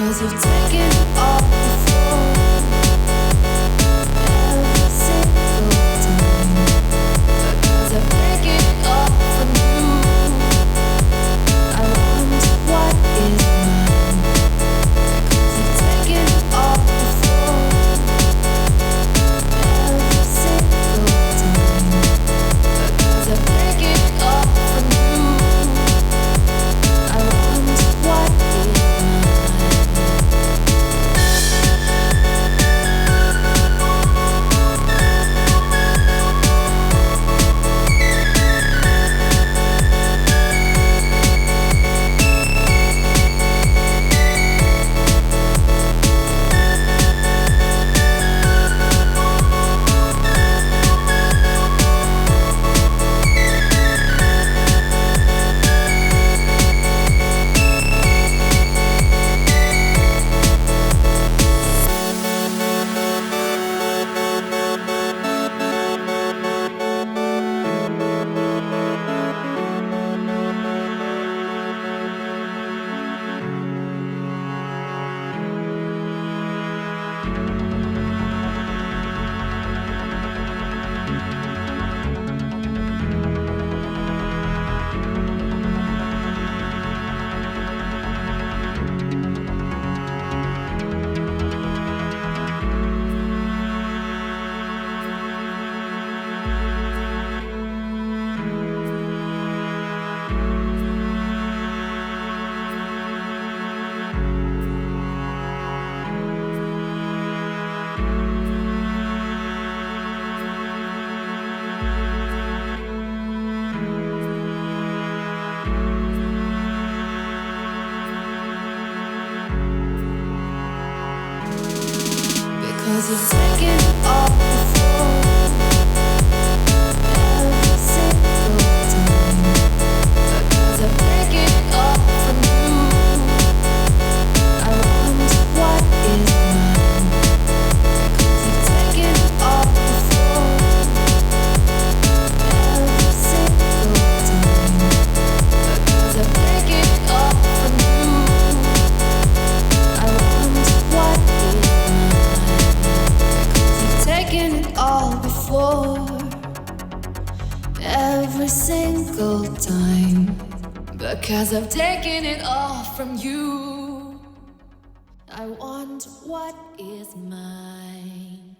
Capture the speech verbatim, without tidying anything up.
'cause you've taken it all before. Every single time, because I've taken it all from you. I want what is mine, because you've taken it all before. Every single time, because I've taken it all from you. I want what is because you've taken it all before. Every single time, because I've taken it all from you. I want what is mine, because you've taken it all before. Every single time, because I've taken it all from you. I want what is taken it all before. Every single time, because I've taken it all from you. I want what is mine.